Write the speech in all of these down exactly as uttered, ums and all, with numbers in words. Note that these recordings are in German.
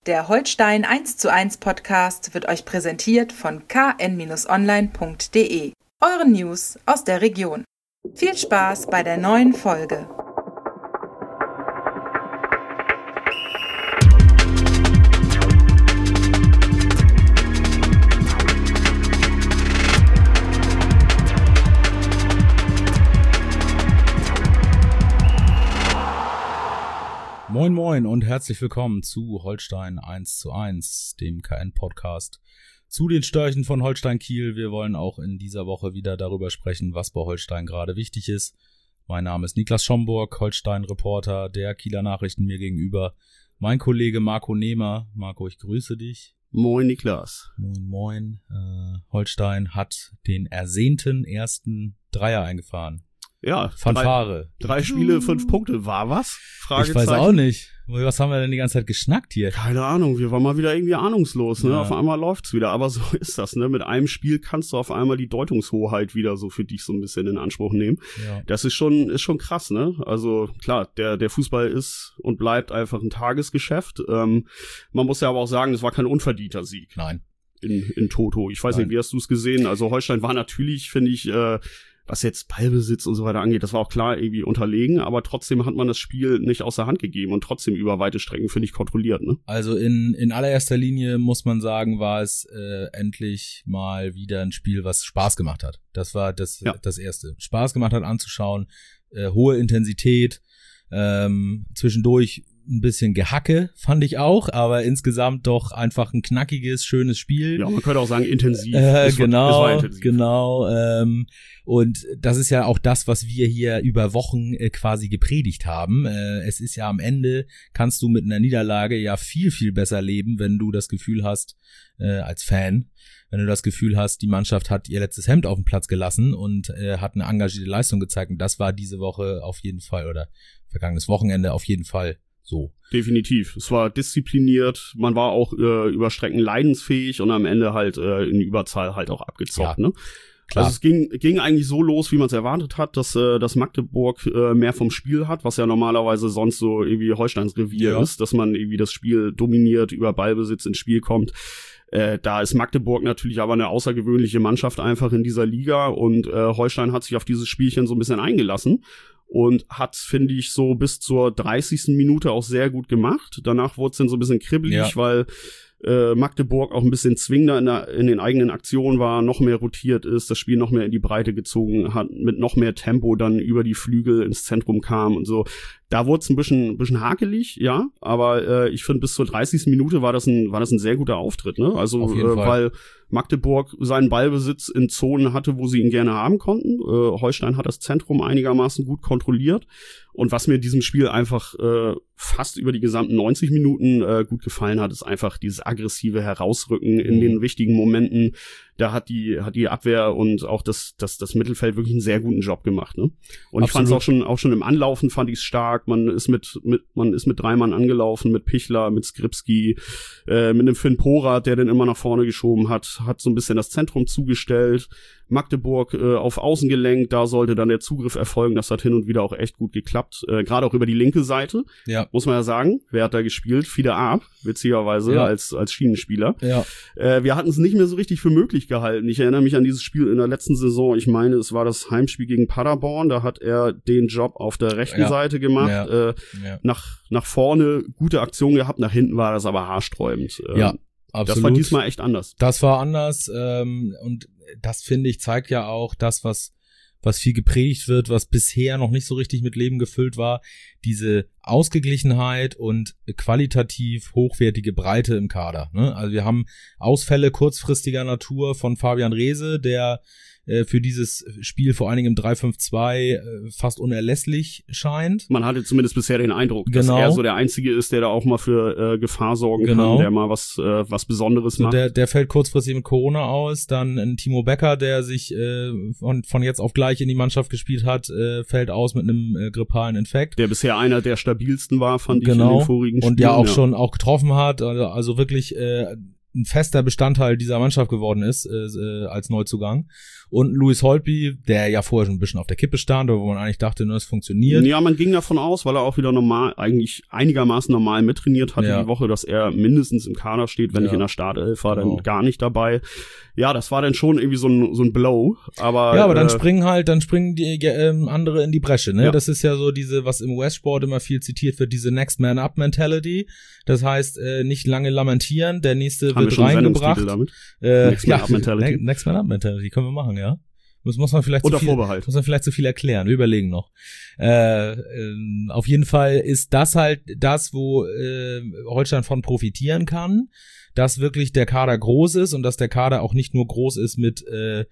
Der Holstein eins zu eins Podcast wird euch präsentiert von k n online punkt d e, euren News aus der Region. Viel Spaß bei der neuen Folge. Moin Moin und herzlich willkommen zu Holstein eins zu eins, dem K N-Podcast zu den Störchen von Holstein Kiel. Wir wollen auch in dieser Woche wieder darüber sprechen, was bei Holstein gerade wichtig ist. Mein Name ist Niklas Schomburg, Holstein-Reporter der Kieler Nachrichten, mir gegenüber mein Kollege Marco Nehmer. Marco, ich grüße dich. Moin Niklas. Moin Moin. Äh, Holstein hat den ersehnten ersten Dreier eingefahren. Ja, Fanfare. Drei, drei Spiele, fünf Punkte. War was? Ich weiß auch nicht. Was haben wir denn die ganze Zeit geschnackt hier? Keine Ahnung. Wir waren mal wieder irgendwie ahnungslos, ne? Ja. Auf einmal läuft's wieder. Aber so ist das, ne? Mit einem Spiel kannst du auf einmal die Deutungshoheit wieder so für dich so ein bisschen in Anspruch nehmen. Ja. Das ist schon, ist schon krass, ne? Also klar, der, der Fußball ist und bleibt einfach ein Tagesgeschäft. Ähm, man muss ja aber auch sagen, es war kein unverdienter Sieg. Nein. In, in Toto. Ich weiß Nein. nicht, wie hast du es gesehen? Also Holstein war natürlich, finde ich, äh, was jetzt Ballbesitz und so weiter angeht, das war auch klar irgendwie unterlegen, aber trotzdem hat man das Spiel nicht aus der Hand gegeben und trotzdem über weite Strecken, finde ich, kontrolliert, ne? Also in in allererster Linie muss man sagen, war es äh, endlich mal wieder ein Spiel, was Spaß gemacht hat. Das war das Ja. das Erste. Spaß gemacht hat anzuschauen, äh, hohe Intensität, ähm, zwischendurch ein bisschen Gehacke, fand ich auch, aber insgesamt doch einfach ein knackiges, schönes Spiel. Ja, man könnte auch sagen intensiv. Äh, es war, genau, es war intensiv. genau. Ähm, und das ist ja auch das, was wir hier über Wochen äh, quasi gepredigt haben. Äh, es ist ja am Ende, kannst du mit einer Niederlage ja viel, viel besser leben, wenn du das Gefühl hast, äh, als Fan, wenn du das Gefühl hast, die Mannschaft hat ihr letztes Hemd auf den Platz gelassen und äh, hat eine engagierte Leistung gezeigt. Und das war diese Woche auf jeden Fall, oder vergangenes Wochenende auf jeden Fall so. Definitiv. Es war diszipliniert, man war auch äh, über Strecken leidensfähig und am Ende halt äh, in Überzahl halt auch abgezockt, Ja, ne? klar. Also es ging ging eigentlich so los, wie man es erwartet hat, dass äh, dass Magdeburg äh, mehr vom Spiel hat, was ja normalerweise sonst so irgendwie Holsteins Revier Ja. ist, dass man irgendwie das Spiel dominiert, über Ballbesitz ins Spiel kommt. Äh, da ist Magdeburg natürlich aber eine außergewöhnliche Mannschaft einfach in dieser Liga und äh, Holstein hat sich auf dieses Spielchen so ein bisschen eingelassen und hat, finde ich, so bis zur dreißigsten Minute auch sehr gut gemacht. Danach wurde es dann so ein bisschen kribbelig, Ja. weil äh, Magdeburg auch ein bisschen zwingender in, der, in den eigenen Aktionen war, noch mehr rotiert ist, das Spiel noch mehr in die Breite gezogen hat, mit noch mehr Tempo dann über die Flügel ins Zentrum kam und so. Da wurde es ein bisschen, ein bisschen hakelig, ja, aber äh, ich finde, bis zur dreißigsten Minute war das ein, war das ein sehr guter Auftritt, ne? Also, Auf jeden äh, Fall. weil Magdeburg seinen Ballbesitz in Zonen hatte, wo sie ihn gerne haben konnten. Äh, Holstein hat das Zentrum einigermaßen gut kontrolliert. Und was mir in diesem Spiel einfach äh, fast über die gesamten neunzig Minuten äh, gut gefallen hat, ist einfach dieses aggressive Herausrücken in Mhm. den wichtigen Momenten. Da hat die hat die Abwehr und auch das das das Mittelfeld wirklich einen sehr guten Job gemacht, ne? Und ich fand es Absolut. auch schon auch schon im Anlaufen fand ich es stark. Man ist mit mit man ist mit drei Mann angelaufen, mit Pichler, mit Skripski, äh, mit einem Finn Porath, der den immer nach vorne geschoben hat, hat so ein bisschen das Zentrum zugestellt. Magdeburg äh, auf Außen gelenkt, da sollte dann der Zugriff erfolgen. Das hat hin und wieder auch echt gut geklappt. Äh, Gerade auch über die linke Seite, Ja. muss man ja sagen. Wer hat da gespielt? Fiete Arp, witzigerweise, Ja. als als Schienenspieler. Ja. Äh, wir hatten es nicht mehr so richtig für möglich gehalten. Ich erinnere mich an dieses Spiel in der letzten Saison. Ich meine, es war das Heimspiel gegen Paderborn. Da hat er den Job auf der rechten Ja. Seite gemacht. Ja. Äh, Ja. nach nach vorne gute Aktion gehabt, nach hinten war das aber haarsträubend. Ähm, Ja. Absolut. Das war diesmal echt anders. Das war anders ähm, und das, finde ich, zeigt ja auch das, was was viel gepredigt wird, was bisher noch nicht so richtig mit Leben gefüllt war, diese Ausgeglichenheit und qualitativ hochwertige Breite im Kader, ne? Also wir haben Ausfälle kurzfristiger Natur von Fabian Reese, der äh, für dieses Spiel vor allen Dingen im drei fünf zwei äh, fast unerlässlich scheint. Man hatte zumindest bisher den Eindruck, dass Genau. er so der Einzige ist, der da auch mal für äh, Gefahr sorgen Genau. kann, der mal was äh, was Besonderes So, macht. der, der fällt kurzfristig mit Corona aus, dann ein Timo Becker, der sich äh, von, von jetzt auf gleich in die Mannschaft gespielt hat, äh, fällt aus mit einem äh, grippalen Infekt. Der bisher einer der stabilsten war, fand ich in Genau. den vorigen Spielen. Und ja auch ja. schon auch getroffen hat, also, also wirklich äh, ein fester Bestandteil dieser Mannschaft geworden ist, äh, als Neuzugang. Und Louis Holtby, der ja vorher schon ein bisschen auf der Kippe stand, wo man eigentlich dachte, nur es funktioniert. Ja, man ging davon aus, weil er auch wieder normal, eigentlich einigermaßen normal mittrainiert hatte ja. die Woche, dass er mindestens im Kader steht, wenn ja. nicht in der Startelf war, genau. dann gar nicht dabei. Ja, das war dann schon irgendwie so ein, so ein Blow, aber. Ja, aber dann äh, springen halt, dann springen die äh, andere in die Bresche, ne? Ja. Das ist ja so diese, was im U S-Sport immer viel zitiert wird, diese Next Man Up Mentality. Das heißt, äh, nicht lange lamentieren, der nächste Haben wird reingebracht. Damit? Äh, Next Man ja, Up Mentality. Ne- Next Man Up Mentality können wir machen, ja. Muss, muss man vielleicht Unter zu viel, Vorbehalt. muss man vielleicht zu viel erklären. Wir überlegen noch. Äh, äh, auf jeden Fall ist das halt das, wo äh, Holstein von profitieren kann, dass wirklich der Kader groß ist und dass der Kader auch nicht nur groß ist mit äh,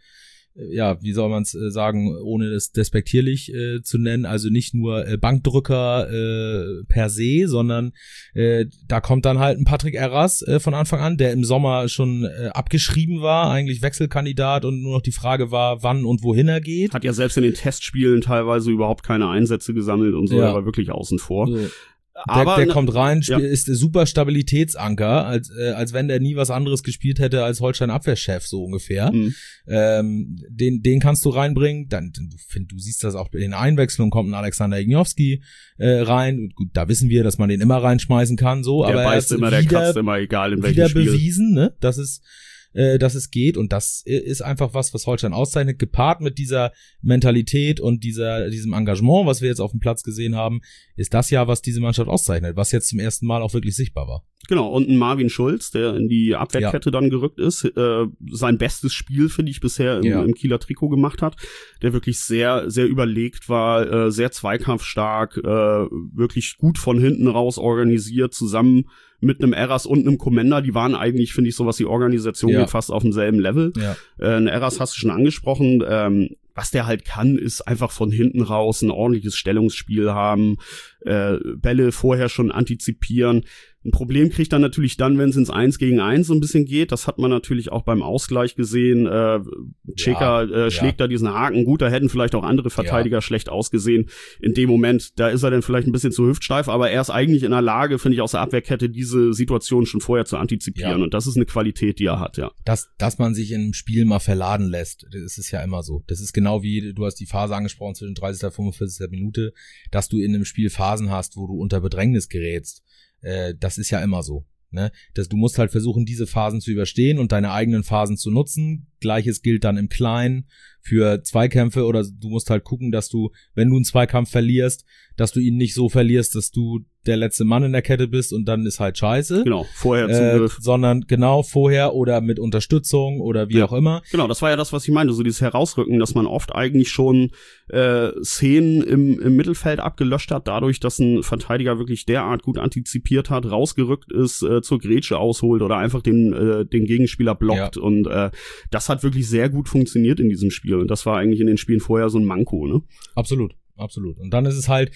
ja, wie soll man es äh, sagen, ohne es despektierlich äh, zu nennen, also nicht nur äh, Bankdrücker äh, per se, sondern äh, da kommt dann halt ein Patrick Erras äh, von Anfang an, der im Sommer schon äh, abgeschrieben war, eigentlich Wechselkandidat und nur noch die Frage war, wann und wohin er geht. Hat ja selbst in den Testspielen teilweise überhaupt keine Einsätze gesammelt und so, Ja. er war wirklich außen vor. So. Aber der, der kommt rein, spiel, ja. ist super Stabilitätsanker, als äh, als wenn der nie was anderes gespielt hätte als Holstein Abwehrchef, so ungefähr. Mhm. Ähm, den den kannst du reinbringen. Dann du, find, du siehst das auch in den Einwechslungen, kommt ein Alexander Igniowski äh, rein. Gut, da wissen wir, dass man den immer reinschmeißen kann, so. Der aber beißt er immer, wieder, der kratzt immer, egal in welchem wieder Spiel. bewiesen, ne, dass es äh, dass es geht, und das ist einfach was, was Holstein auszeichnet, gepaart mit dieser Mentalität und dieser diesem Engagement, was wir jetzt auf dem Platz gesehen haben, ist das ja, was diese Mannschaft auszeichnet, was jetzt zum ersten Mal auch wirklich sichtbar war. Genau, und ein Marvin Schulz, der in die Abwehrkette ja. dann gerückt ist, äh, sein bestes Spiel, finde ich, bisher im, ja. im Kieler Trikot gemacht hat, der wirklich sehr, sehr überlegt war, äh, sehr zweikampfstark, äh, wirklich gut von hinten raus organisiert, zusammen mit einem Erras und einem Commander, die waren eigentlich, finde ich, so was die Organisation ja. geht, fast auf demselben Level. Ja. Äh, ein Erras hast du schon angesprochen, ähm, was der halt kann, ist einfach von hinten raus ein ordentliches Stellungsspiel haben, äh, Bälle vorher schon antizipieren. Ein Problem kriegt er natürlich dann, wenn es ins Eins gegen Eins so ein bisschen geht. Das hat man natürlich auch beim Ausgleich gesehen. Äh, Ceka ja, äh, schlägt ja. da diesen Haken. Gut, da hätten vielleicht auch andere Verteidiger ja. schlecht ausgesehen. In dem Moment, da ist er dann vielleicht ein bisschen zu hüftsteif, aber er ist eigentlich in der Lage, finde ich, aus der Abwehrkette diese Situation schon vorher zu antizipieren. Ja. Und das ist eine Qualität, die er hat, ja. Dass, dass man sich in einem Spiel mal verladen lässt, das ist ja immer so. Das ist genau wie, du hast die Phase angesprochen zwischen dreißigster und fünfundvierzigster Minute, dass du in einem Spiel Phasen hast, wo du unter Bedrängnis gerätst. Äh, das ist ja immer so. Ne? Dass du musst halt versuchen, diese Phasen zu überstehen und deine eigenen Phasen zu nutzen. Gleiches gilt dann im Kleinen für Zweikämpfe, oder du musst halt gucken, dass du, wenn du einen Zweikampf verlierst, dass du ihn nicht so verlierst, dass du der letzte Mann in der Kette bist und dann ist halt scheiße. Genau, vorher äh, Zugriff. Sondern genau vorher oder mit Unterstützung oder wie ja. auch immer. Genau, das war ja das, was ich meinte, so dieses Herausrücken, dass man oft eigentlich schon äh, Szenen im, im Mittelfeld abgelöscht hat, dadurch, dass ein Verteidiger wirklich derart gut antizipiert hat, rausgerückt ist, äh, zur Grätsche ausholt oder einfach den äh, den Gegenspieler blockt. Ja. Und äh, das hat wirklich sehr gut funktioniert in diesem Spiel. Und das war eigentlich in den Spielen vorher so ein Manko, ne? Absolut, absolut. Und dann ist es halt,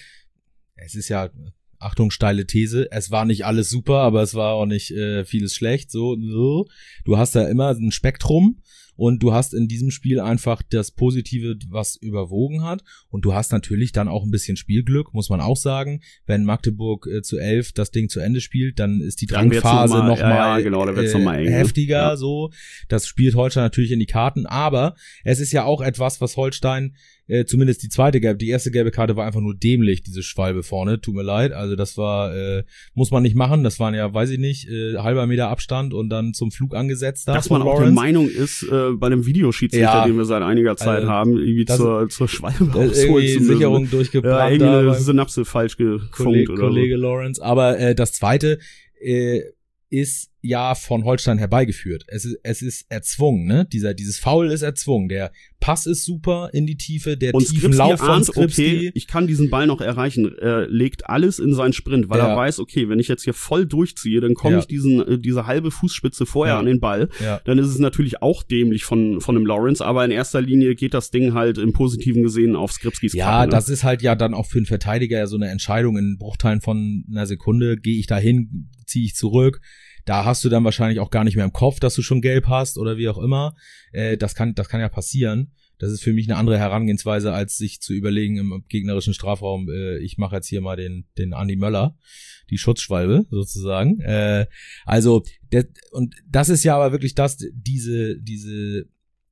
es ist ja, Achtung, steile These, es war nicht alles super, aber es war auch nicht äh, vieles schlecht. So, so. Du hast da immer ein Spektrum. Und du hast in diesem Spiel einfach das Positive, was überwogen hat. Und du hast natürlich dann auch ein bisschen Spielglück, muss man auch sagen. Wenn Magdeburg äh, zu elf das Ding zu Ende spielt, dann ist die Drangphase noch mal, noch ja, mal, ja, genau, äh, noch mal eng, heftiger. Ja. So, das spielt Holstein natürlich in die Karten. Aber es ist ja auch etwas, was Holstein, äh, zumindest die zweite gelbe, die erste gelbe Karte war einfach nur dämlich, diese Schwalbe vorne. Tut mir leid. Also das war, äh, muss man nicht machen. Das waren ja, weiß ich nicht, äh, halber Meter Abstand und dann zum Flug angesetzt. Da Dass man auch der Meinung ist, äh, bei dem Videoschiedsrichter, ja, den wir seit einiger Zeit also, haben, irgendwie zur, zur Schwalbe rausholen zu müssen. Sicherung durchgebrannt. Ja, irgendeine Synapse falsch gefunkt Kollege, oder Kollege so. Lawrence. Aber äh, das zweite äh, ist ja von Holstein herbeigeführt. Es ist, es ist erzwungen, ne? Dieser, dieses Foul ist erzwungen. Der Pass ist super in die Tiefe, der und tiefen Lauf von ahnt, Skripski. Okay, ich kann diesen Ball noch erreichen. Er legt alles in seinen Sprint, weil ja. er weiß, okay, wenn ich jetzt hier voll durchziehe, dann komme ja. ich diesen, äh, diese halbe Fußspitze vorher ja. an den Ball. Ja. Dann ist es natürlich auch dämlich von, von dem Lawrence, aber in erster Linie geht das Ding halt im Positiven gesehen auf Skripskis Ja, Kappe, ne? Das ist halt ja dann auch für einen Verteidiger ja so eine Entscheidung in Bruchteilen von einer Sekunde. Gehe ich da hin, ziehe ich zurück. Da hast du dann wahrscheinlich auch gar nicht mehr im Kopf, dass du schon gelb hast oder wie auch immer. Äh, das kann, das kann ja passieren. Das ist für mich eine andere Herangehensweise, als sich zu überlegen im gegnerischen Strafraum, äh, ich mache jetzt hier mal den den Andi Möller, die Schutzschwalbe sozusagen. Äh, also der, und das ist ja aber wirklich das, diese diese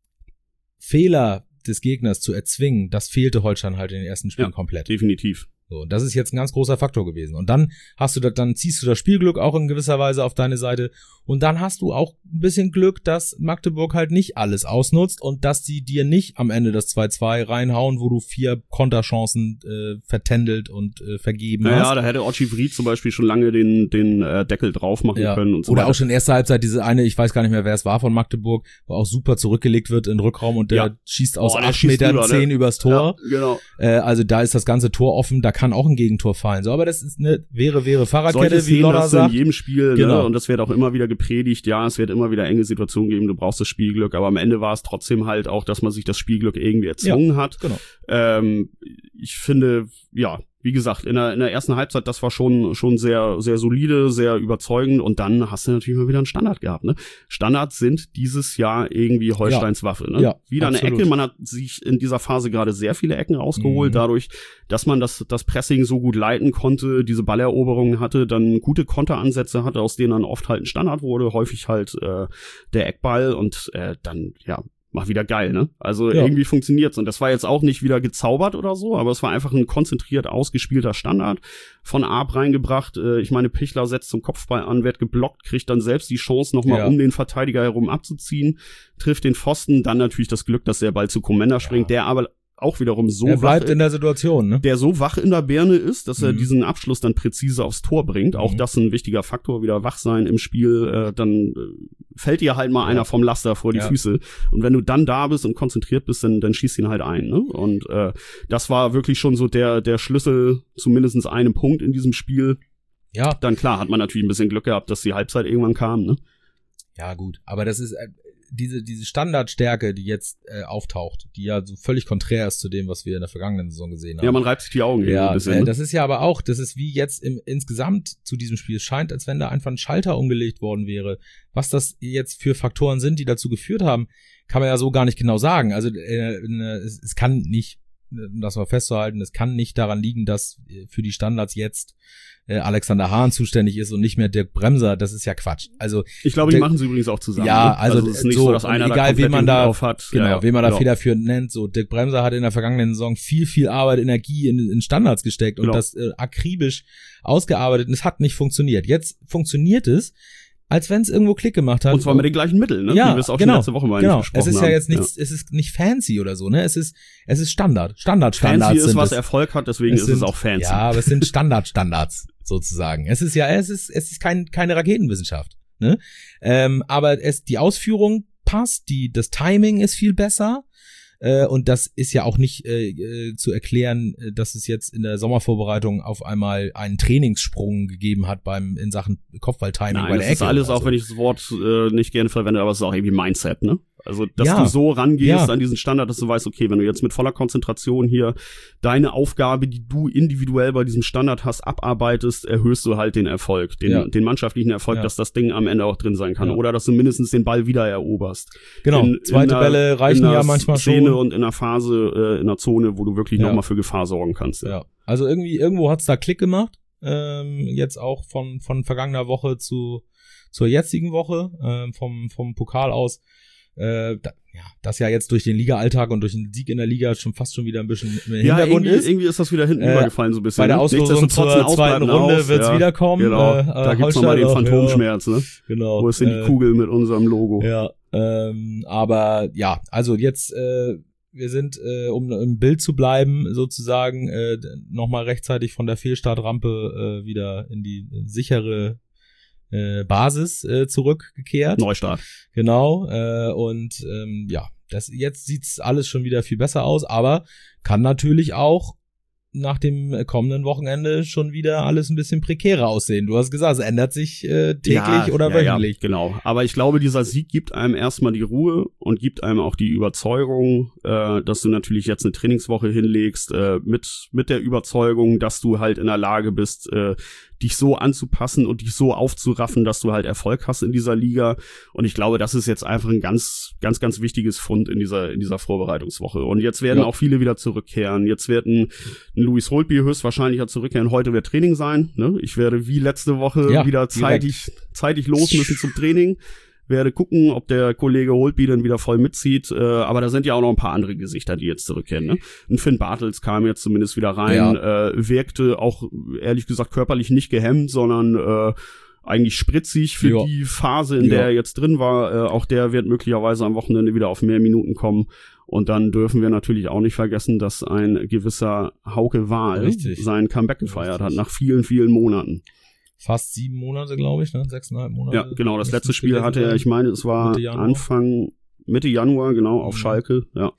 Fehler des Gegners zu erzwingen, das fehlte Holstein halt in den ersten Spielen ja, komplett. Definitiv. So, das ist jetzt ein ganz großer Faktor gewesen. Und dann hast du das, dann ziehst du das Spielglück auch in gewisser Weise auf deine Seite. Und dann hast du auch ein bisschen Glück, dass Magdeburg halt nicht alles ausnutzt und dass die dir nicht am Ende das zwei zwei reinhauen, wo du vier Konterchancen äh, vertändelt und äh, vergeben naja, hast. Ja, da hätte Ochi Vried zum Beispiel schon lange den den äh, Deckel drauf machen ja. können. Und so Oder weiter. auch schon in erster Halbzeit diese eine, ich weiß gar nicht mehr, wer es war von Magdeburg, wo auch super zurückgelegt wird in den Rückraum und der ja. schießt aus oh, acht Metern rüber, zehn ne? übers Tor. Ja, genau. Äh, also da ist das ganze Tor offen, da kann auch ein Gegentor fallen. So, aber das ist eine wäre, wäre Fahrradkette, Solche wie Lodder hast du in sagt. jedem Spiel, Genau. ne? Und das wird auch immer wieder gepredigt. Ja, es wird immer wieder enge Situationen geben, du brauchst das Spielglück, aber am Ende war es trotzdem halt auch, dass man sich das Spielglück irgendwie erzwungen ja, hat. Genau. Ähm, ich finde, ja, wie gesagt, in der, in der ersten Halbzeit, das war schon schon sehr sehr solide, sehr überzeugend und dann hast du natürlich mal wieder einen Standard gehabt, ne? Standards sind dieses Jahr irgendwie Holsteins ja. Waffe, ne? Ja, wieder absolut. eine Ecke, man hat sich in dieser Phase gerade sehr viele Ecken rausgeholt, mhm. dadurch, dass man das das Pressing so gut leiten konnte, diese Balleroberungen hatte, dann gute Konteransätze hatte, aus denen dann oft halt ein Standard wurde, häufig halt äh, der Eckball und äh, dann, ja, mach wieder geil, ne? Also ja. irgendwie funktioniert's. Und das war jetzt auch nicht wieder gezaubert oder so, aber es war einfach ein konzentriert ausgespielter Standard von Arp reingebracht. Äh, ich meine, Pichler setzt zum Kopfball an, wird geblockt, kriegt dann selbst die Chance, nochmal ja. um den Verteidiger herum abzuziehen, trifft den Pfosten, dann natürlich das Glück, dass der Ball zu Komenda springt, ja. der aber auch wiederum so er bleibt wach, in der Situation, ne? der so wach in der Birne ist, dass er mhm. diesen Abschluss dann präzise aufs Tor bringt. Auch mhm. das ein wichtiger Faktor, wieder wach sein im Spiel. Äh, dann äh, fällt dir halt mal ja. einer vom Laster vor die ja. Füße. Und wenn du dann da bist und konzentriert bist, dann, dann schießt ihn halt ein. Ne? Und äh, das war wirklich schon so der der Schlüssel zu mindestens einem Punkt in diesem Spiel. Ja. Dann klar, hat man natürlich ein bisschen Glück gehabt, dass die Halbzeit irgendwann kam. Ne? Ja gut, aber das ist äh, diese diese Standardstärke, die jetzt äh, auftaucht, die ja so völlig konträr ist zu dem, was wir in der vergangenen Saison gesehen haben. Ja, man reibt sich die Augen ja, ein bisschen. Äh, ne? das ist ja aber auch, das ist wie jetzt im insgesamt zu diesem Spiel. Es scheint, als wenn da einfach ein Schalter umgelegt worden wäre. Was das jetzt für Faktoren sind, die dazu geführt haben, kann man ja so gar nicht genau sagen. Also äh, äh, es, es kann nicht, das mal festzuhalten, es kann nicht daran liegen, dass für die Standards jetzt äh, Alexander Hahn zuständig ist und nicht mehr Dirk Bremser. Das ist ja Quatsch. Also ich glaube, die machen sie übrigens auch zusammen. Ja, ne? also, also es ist nicht so, so, dass einer egal da wen man da drauf hat. Genau, ja, ja, wen man da genau. federführend nennt. So Dirk Bremser hat in der vergangenen Saison viel, viel Arbeit, Energie in, in Standards gesteckt und genau. das äh, akribisch ausgearbeitet. Und es hat nicht funktioniert. Jetzt funktioniert es, als wenn es irgendwo Klick gemacht hat. Und zwar mit den gleichen Mitteln, ne? Ja, wie wir es auch genau, schon letzte Woche mal genau. gesprochen haben. Es ist ja jetzt nichts, ja. es ist nicht fancy oder so, ne? Es ist, es ist Standard. Standard, Standards fancy ist, sind was es. Erfolg hat, deswegen es ist sind, es auch fancy. Ja, aber es sind Standard, Standards sozusagen. Es ist ja, es ist, es ist kein, keine Raketenwissenschaft, ne? Ähm, aber es, die Ausführung passt, die, das Timing ist viel besser. Äh, und das ist ja auch nicht äh, äh, zu erklären, dass es jetzt in der Sommervorbereitung auf einmal einen Trainingssprung gegeben hat beim in Sachen Kopfballtiming Nein, bei der das Ecke. ist alles, oder auch so. wenn ich das Wort äh, nicht gerne verwende, aber es ist auch irgendwie Mindset, ne? Also, dass Ja. du so rangehst Ja. an diesen Standard, dass du weißt, okay, wenn du jetzt mit voller Konzentration hier deine Aufgabe, die du individuell bei diesem Standard hast, abarbeitest, erhöhst du halt den Erfolg, den, Ja. den mannschaftlichen Erfolg, Ja. dass das Ding am Ende auch drin sein kann. Ja. Oder dass du mindestens den Ball wieder eroberst. Genau, In- zweite in Bälle einer- reichen in einer ja manchmal Szene schon. und in einer Phase, äh, in einer Zone, wo du wirklich Ja. nochmal für Gefahr sorgen kannst. Ja, also irgendwie irgendwo hat's da Klick gemacht. Ähm, jetzt auch von von vergangener Woche zu zur jetzigen Woche ähm, vom vom Pokal aus. Äh, da, ja, das ja jetzt durch den Liga-Alltag und durch den Sieg in der Liga schon fast schon wieder ein bisschen im Ja, Hintergrund irgendwie ist. irgendwie ist das wieder hinten Äh, übergefallen so ein bisschen. Bei der ne? Auslosung Nichtsdestotrotz zur ein zweiten Ausbleiben Runde aus, wird's ja. wiederkommen. Genau, Äh, da äh, gibt's nochmal den Holstein auch, Phantomschmerz, ne? Genau. Wo ist denn die äh, Kugel mit unserem Logo? Ja, ähm, aber ja, also jetzt äh, wir sind, äh, um im Bild zu bleiben, sozusagen äh, nochmal rechtzeitig von der Fehlstartrampe äh, wieder in die sichere äh, Basis äh, zurückgekehrt. Neustart. Genau, äh, und ähm, ja, das jetzt sieht's alles schon wieder viel besser aus, aber kann natürlich auch nach dem kommenden Wochenende schon wieder alles ein bisschen prekärer aussehen. Du hast gesagt, es ändert sich äh, täglich Ja, oder ja, wöchentlich. Ja, genau. Aber ich glaube, dieser Sieg gibt einem erstmal die Ruhe und gibt einem auch die Überzeugung, äh, dass du natürlich jetzt eine Trainingswoche hinlegst, äh, mit mit der Überzeugung, dass du halt in der Lage bist, äh, dich so anzupassen und dich so aufzuraffen, dass du halt Erfolg hast in dieser Liga. Und ich glaube, das ist jetzt einfach ein ganz, ganz, ganz wichtiges Fund in dieser, in dieser Vorbereitungswoche. Und jetzt werden ja. auch viele wieder zurückkehren. Jetzt werden ein Louis Holtby höchstwahrscheinlich ja zurückkehren. Heute wird Training sein. Ne? Ich werde wie letzte Woche ja, wieder zeitig, zeitig los müssen zum Training. Werde gucken, ob der Kollege Holtby dann wieder voll mitzieht. Äh, aber da sind ja auch noch ein paar andere Gesichter, die jetzt zurückkehren. Ne? Ein Finn Bartels kam jetzt zumindest wieder rein. Ja. Äh, wirkte auch, ehrlich gesagt, körperlich nicht gehemmt, sondern äh, eigentlich spritzig für jo. die Phase, in jo. der er jetzt drin war. Äh, auch der wird möglicherweise am Wochenende wieder auf mehr Minuten kommen. Und dann dürfen wir natürlich auch nicht vergessen, dass ein gewisser Hauke Wahl Richtig. sein Comeback gefeiert Richtig. hat, nach vielen, vielen Monaten. Fast sieben Monate, glaube ich, ne? Sechseinhalb Monate. Ja, genau. Das letzte Spiel hatte er, ich meine, es war Mitte Anfang, Mitte Januar, genau, auf mhm. Schalke, ja.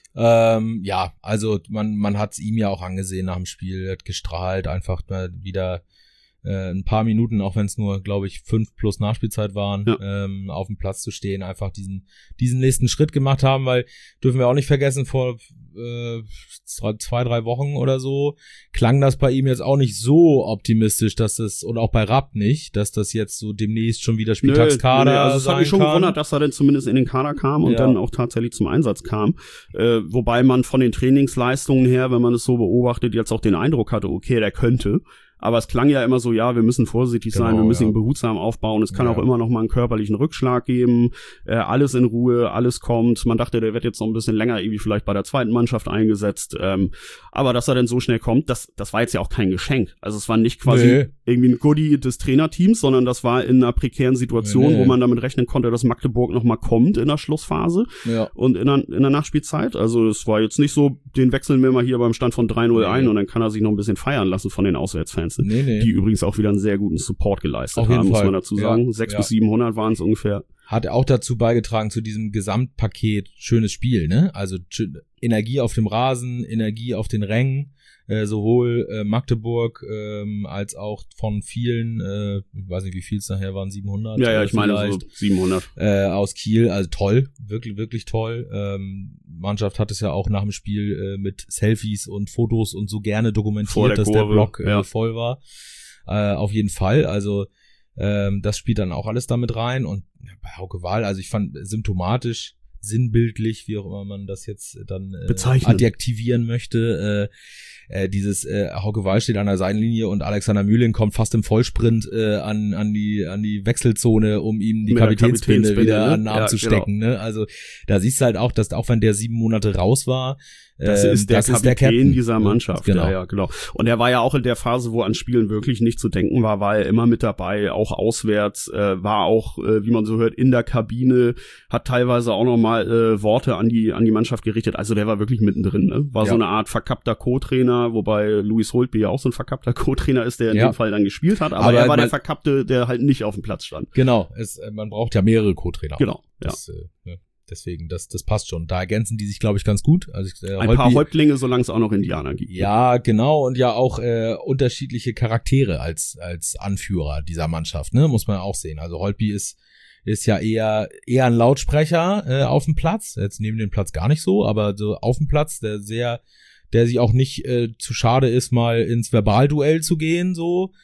Ähm, ja, also man man hat es ihm ja auch angesehen nach dem Spiel, er hat gestrahlt, einfach mal wieder äh, ein paar Minuten, auch wenn es nur, glaube ich, fünf plus Nachspielzeit waren, ja. ähm, auf dem Platz zu stehen, einfach diesen diesen nächsten Schritt gemacht haben, weil dürfen wir auch nicht vergessen, vor äh, zwei, drei Wochen oder so klang das bei ihm jetzt auch nicht so optimistisch, dass das, und auch bei Rapp nicht, dass das jetzt so demnächst schon wieder Spieltagskader nö, nö, also sein kann. Das hat mich schon gewundert, dass er denn zumindest in den Kader kam und ja. dann auch tatsächlich zum Einsatz kam. Äh, wobei man von den Trainingsleistungen her, wenn man es so beobachtet, jetzt auch den Eindruck hatte, okay, der könnte. Aber es klang ja immer so, ja, wir müssen vorsichtig genau, sein, wir müssen ja. ihn behutsam aufbauen. Es kann ja. auch immer noch mal einen körperlichen Rückschlag geben. Äh, alles in Ruhe, alles kommt. Man dachte, der wird jetzt noch ein bisschen länger irgendwie vielleicht bei der zweiten Mannschaft eingesetzt. Ähm, aber dass er denn so schnell kommt, das das war jetzt ja auch kein Geschenk. Also es war nicht quasi nee. irgendwie ein Goodie des Trainerteams, sondern das war in einer prekären Situation, nee, nee. wo man damit rechnen konnte, dass Magdeburg noch mal kommt in der Schlussphase ja. und in der, in der Nachspielzeit. Also es war jetzt nicht so, den wechseln wir mal hier beim Stand von drei null nee. ein und dann kann er sich noch ein bisschen feiern lassen von den Auswärtsfans. Nee, nee. Die übrigens auch wieder einen sehr guten Support geleistet haben, muss man dazu sagen. Ja, Sechs ja. bis siebenhundert waren es ungefähr. Hat auch dazu beigetragen zu diesem Gesamtpaket schönes Spiel, ne? Also Energie auf dem Rasen, Energie auf den Rängen, äh, sowohl äh, Magdeburg ähm, als auch von vielen, äh, ich weiß nicht, wie viel es nachher waren, siebenhundert? Ja, ja, ich meine so siebenhundert. Äh, aus Kiel, also toll, wirklich, wirklich toll. Ähm, Mannschaft hat es ja auch nach dem Spiel äh, mit Selfies und Fotos und so gerne dokumentiert, der dass Kurve, der Block äh, ja. voll war. Äh, auf jeden Fall, also ähm, das spielt dann auch alles damit rein und bei Hauke Wahl, also ich fand symptomatisch, sinnbildlich, wie auch immer man das jetzt dann äh, adjektivieren möchte, äh, äh, dieses äh, Hauke Wahl steht an der Seitenlinie und Alexander Mühling kommt fast im Vollsprint äh, an an die an die Wechselzone, um ihm die Kapitänsbinde, Kapitänsbinde wieder ne? an den Arm ja, zu stecken. Genau. Ne? Also da siehst du halt auch, dass auch wenn der sieben Monate raus war, Das ist der das Kapitän ist der Captain dieser Mannschaft. Genau. Ja, ja, genau. Und er war ja auch in der Phase, wo an Spielen wirklich nicht zu denken war, war er immer mit dabei, auch auswärts, äh, war auch, äh, wie man so hört, in der Kabine, hat teilweise auch nochmal äh, Worte an die an die Mannschaft gerichtet. Also der war wirklich mittendrin, ne? War ja. so eine Art verkappter Co-Trainer, wobei Louis Holtby ja auch so ein verkappter Co-Trainer ist, der in ja. dem Fall dann gespielt hat. Aber, aber er war der Verkappte, der halt nicht auf dem Platz stand. Genau, es, man braucht ja mehrere Co-Trainer. Genau, das, ja. Äh, ne? Deswegen, das das passt schon. Da ergänzen die sich, glaube ich, ganz gut. Also äh, Ein Holtby, paar Häuptlinge, solange es auch noch Indianer gibt. Ja, genau. Und ja auch äh, unterschiedliche Charaktere als als Anführer dieser Mannschaft, ne, muss man auch sehen. Also Holtby ist ist ja eher eher ein Lautsprecher äh, auf dem Platz. Jetzt neben dem Platz gar nicht so, aber so auf dem Platz, der sehr, der sich auch nicht äh, zu schade ist, mal ins Verbalduell zu gehen, so.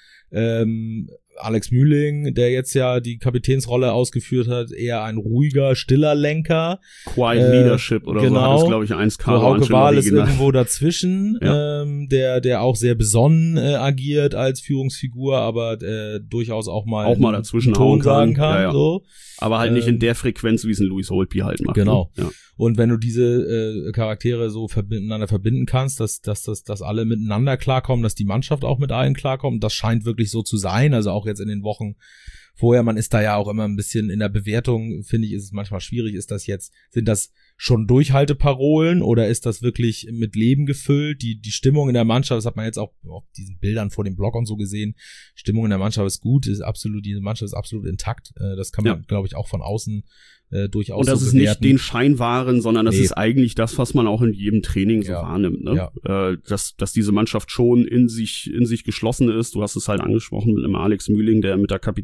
Ähm, Alex Mühling, der jetzt ja die Kapitänsrolle ausgeführt hat, eher ein ruhiger, stiller Lenker. Quiet äh, Leadership oder genau. so hat es, glaube ich, eins K. So Hauke Wahl ist irgendwo dazwischen, ja. ähm, der der auch sehr besonnen äh, agiert als Führungsfigur, aber äh, durchaus auch mal auch mal dazwischen Ton sagen kann. Ja, ja. So. Aber halt nicht ähm, in der Frequenz, wie es ein Louis Holtby halt macht. Genau. Ne? Ja. Und wenn du diese äh, Charaktere so miteinander verbinden kannst, dass, dass, dass, dass alle miteinander klarkommen, dass die Mannschaft auch mit allen klarkommt, das scheint wirklich so zu sein. Also auch jetzt in den Wochen vorher, man ist da ja auch immer ein bisschen in der Bewertung, finde ich, ist es manchmal schwierig. Ist das jetzt, sind das schon Durchhalteparolen oder ist das wirklich mit Leben gefüllt? Die, die Stimmung in der Mannschaft, das hat man jetzt auch auf diesen Bildern vor dem Blog und so gesehen. Stimmung in der Mannschaft ist gut, ist absolut, diese Mannschaft ist absolut intakt. Das kann man, ja. glaube ich, auch von außen Äh, durchaus und das so ist bewerten. nicht den Schein wahren, sondern das nee. ist eigentlich das, was man auch in jedem Training so ja. wahrnimmt, ne? Ja. Äh, dass dass diese Mannschaft schon in sich in sich geschlossen ist. Du hast es halt angesprochen mit einem Alex Mühling, der mit der Kapitänsbinde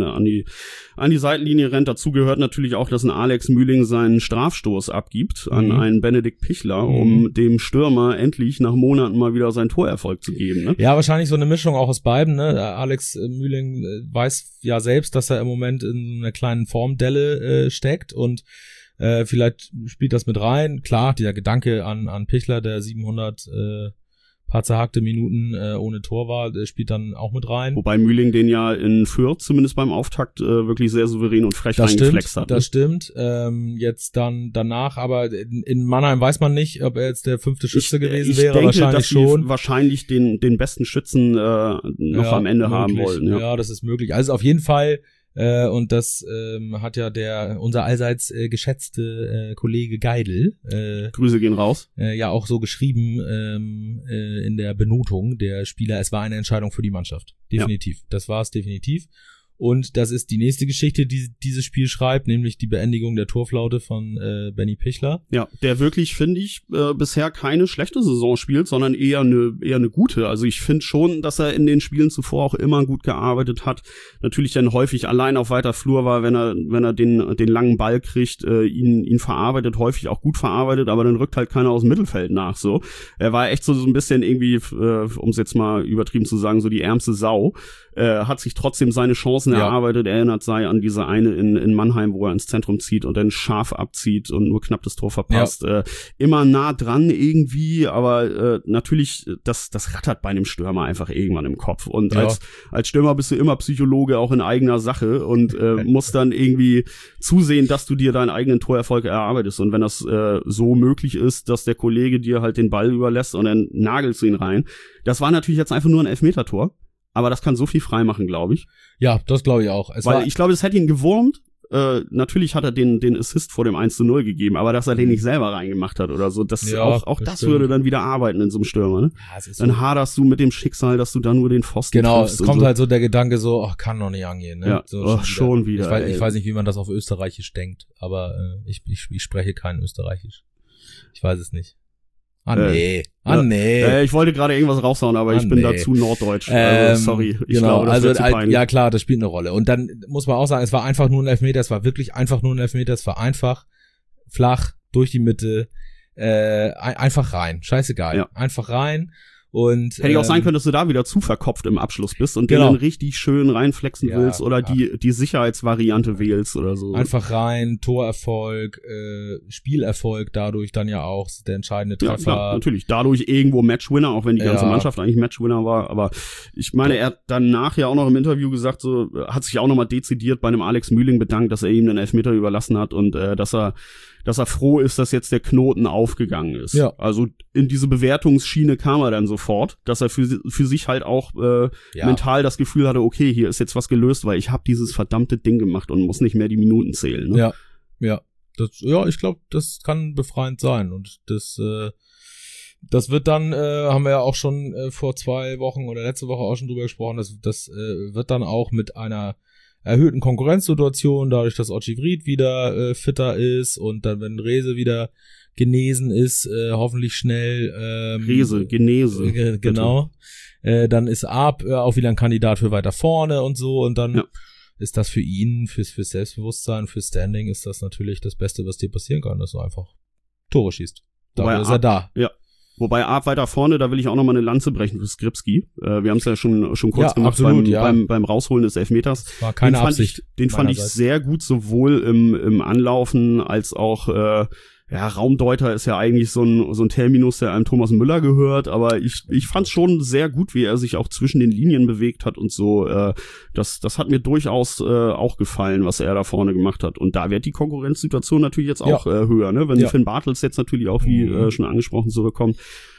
an, an die an die Seitenlinie rennt. Dazu gehört natürlich auch, dass ein Alex Mühling seinen Strafstoß abgibt an mhm. einen Benedikt Pichler, mhm. um dem Stürmer endlich nach Monaten mal wieder seinen Torerfolg zu geben. Ne? Ja, wahrscheinlich so eine Mischung auch aus beiden. Ne? Alex Mühling weiß ja selbst, dass er im Moment in einer kleinen Formdelle äh, steckt und äh, vielleicht spielt das mit rein. Klar, dieser Gedanke an an Pichler, der siebenhundert äh, paar zerhackte Minuten äh, ohne Tor war, der spielt dann auch mit rein. Wobei Mühling den ja in Fürth zumindest beim Auftakt äh, wirklich sehr souverän und frech das reingeflext stimmt, hat. Ne? Das stimmt. Ähm, jetzt dann danach, aber in, in Mannheim weiß man nicht, ob er jetzt der fünfte Schütze ich, gewesen ich wäre. Denke, wahrscheinlich dass schon. Die wahrscheinlich den den besten Schützen äh, noch ja, am Ende möglich. haben wollten. Ja. ja, das ist möglich. Also auf jeden Fall. Äh, und das ähm, hat ja der unser allseits äh, geschätzte äh, Kollege Geidel äh, Grüße gehen raus. Äh, ja auch so geschrieben ähm, äh, in der Benotung der Spieler. Es war eine Entscheidung für die Mannschaft. Definitiv. Ja. Das war es definitiv. Und das ist die nächste Geschichte, die dieses Spiel schreibt, nämlich die Beendigung der Torflaute von äh, Benny Pichler. Ja, der wirklich, finde ich, äh, bisher keine schlechte Saison spielt, sondern eher eine eher eine gute. Also ich finde schon, dass er in den Spielen zuvor auch immer gut gearbeitet hat. Natürlich dann häufig allein auf weiter Flur war, wenn er wenn er den den langen Ball kriegt, äh, ihn ihn verarbeitet, häufig auch gut verarbeitet, aber dann rückt halt keiner aus dem Mittelfeld nach. So, er war echt so so ein bisschen irgendwie, äh, um es jetzt mal übertrieben zu sagen, so die ärmste Sau. Äh, hat sich trotzdem seine Chancen ja. erarbeitet, erinnert sei an diese eine in, in Mannheim, wo er ins Zentrum zieht und dann scharf abzieht und nur knapp das Tor verpasst. Ja. Äh, immer nah dran irgendwie, aber äh, natürlich, das das rattert bei einem Stürmer einfach irgendwann im Kopf. Und ja. als als Stürmer bist du immer Psychologe, auch in eigener Sache und äh, musst dann irgendwie zusehen, dass du dir deinen eigenen Torerfolg erarbeitest. Und wenn das äh, so möglich ist, dass der Kollege dir halt den Ball überlässt und dann nagelst du ihn rein. Das war natürlich jetzt einfach nur ein Elfmetertor. Aber das kann so viel freimachen, glaube ich. Ja, das glaube ich auch. Es Weil war ich glaube, das hätte ihn gewurmt. Äh, natürlich hat er den den Assist vor dem eins zu null gegeben, aber dass er den nicht selber reingemacht hat oder so, das ja, auch auch das, das würde dann wieder arbeiten in so einem Stürmer, ne? Ja, es ist dann so. haderst du mit dem Schicksal, dass du dann nur den Pfosten Genau, triffst. es kommt so. halt so der Gedanke so, ach, kann doch nicht angehen, ne? Ja, so, oh, schon wieder. Ich weiß, ey. ich weiß nicht, wie man das auf Österreichisch denkt, aber äh, ich, ich ich spreche kein Österreichisch. Ich weiß es nicht. Ah, nee. Äh, ah, ja. nee. Äh, ich wollte gerade irgendwas raushauen, aber ah, ich bin nee. da zu norddeutsch. Ähm, also, sorry. Ich genau, glaube, das also, wird zu peinlich. Ja, klar, das spielt eine Rolle. Und dann muss man auch sagen, es war einfach nur ein Elfmeter, es war wirklich einfach nur ein Elfmeter, es war einfach, flach, durch die Mitte, äh, einfach rein. Scheißegal. Ja. Einfach rein. Und hätte ich auch ähm, sein können, dass du da wieder zu verkopft im Abschluss bist und genau. den dann richtig schön reinflexen ja, willst oder ja. die die Sicherheitsvariante wählst oder so. Einfach rein, Torerfolg, äh, Spielerfolg, dadurch dann ja auch der entscheidende Treffer. Ja, klar, natürlich. Dadurch irgendwo Matchwinner, auch wenn die ganze ja. Mannschaft eigentlich Matchwinner war. Aber ich meine, er hat danach ja auch noch im Interview gesagt, so hat sich auch nochmal dezidiert bei einem Alex Mühling bedankt, dass er ihm den Elfmeter überlassen hat und äh, dass er dass er froh ist, dass jetzt der Knoten aufgegangen ist. Ja. Also in diese Bewertungsschiene kam er dann sofort, dass er für, für sich halt auch äh, ja. mental das Gefühl hatte, okay, hier ist jetzt was gelöst, weil ich habe dieses verdammte Ding gemacht und muss nicht mehr die Minuten zählen. Ne? Ja, ja. Das, ja, ich glaube, das kann befreiend sein und das äh, das wird dann, äh, haben wir ja auch schon äh, vor zwei Wochen oder letzte Woche auch schon drüber gesprochen, das, das äh, wird dann auch mit einer erhöhten Konkurrenzsituation, dadurch, dass Ochivrit wieder äh, fitter ist und dann, wenn Rehse wieder genesen ist, äh, hoffentlich schnell ähm, Rehse, Genese. Äh, genau. Äh, dann ist Arp äh, auch wieder ein Kandidat für weiter vorne und so und dann ja. ist das für ihn, fürs, fürs Selbstbewusstsein, fürs Standing ist das natürlich das Beste, was dir passieren kann, dass du einfach Tore schießt. Dafür ist er da. Ja. Wobei Arp weiter vorne, da will ich auch noch mal eine Lanze brechen für Skripski. Äh, wir haben es ja schon schon kurz ja, gemacht absolut, beim, ja. beim beim Rausholen des Elfmeters. Das war keine den fand Absicht. Ich, den fand ich sehr gut, sowohl im im Anlaufen als auch äh, ja, Raumdeuter ist ja eigentlich so ein so ein Terminus, der einem Thomas Müller gehört, aber ich ich fand's schon sehr gut, wie er sich auch zwischen den Linien bewegt hat und so. Äh, das das hat mir durchaus äh, auch gefallen, was er da vorne gemacht hat. Und da wird die Konkurrenzsituation natürlich jetzt auch ja. äh, höher, ne? Wenn ja. Finn Bartels jetzt natürlich auch, wie mhm. äh, schon angesprochen, zurückkommt.